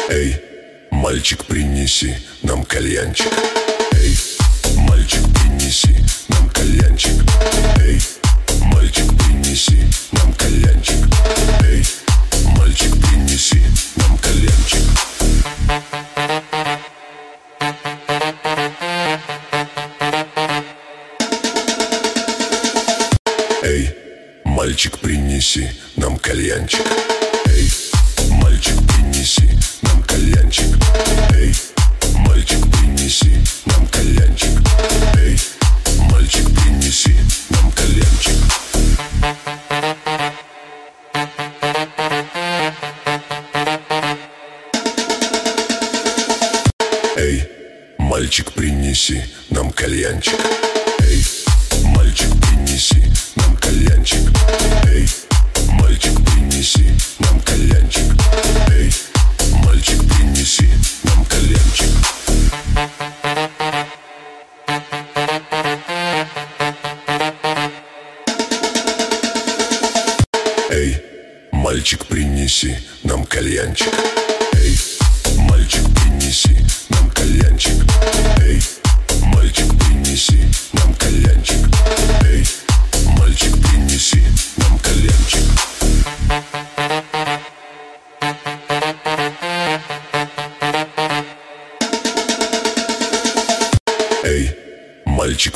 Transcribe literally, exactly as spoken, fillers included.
Эй, мальчик, принеси нам кальянчик. Эй, мальчик, принеси нам кальянчик. Эй, мальчик, принеси нам кальянчик. Эй, мальчик, принеси нам кальянчик. Эй, мальчик, принеси нам кальянчик. Эй, мальчик, принеси нам кальянчик. Эй, мальчик, принеси нам кальянчик. Эй, мальчик, принеси нам кальянчик. Эй, мальчик, принеси нам кальянчик. Эй, мальчик, принеси нам кальянчик. Эй, мальчик, принеси нам кальянчик. Эй, мальчик, принеси нам кальянчик. Эй, мальчик, принеси нам кальянчик.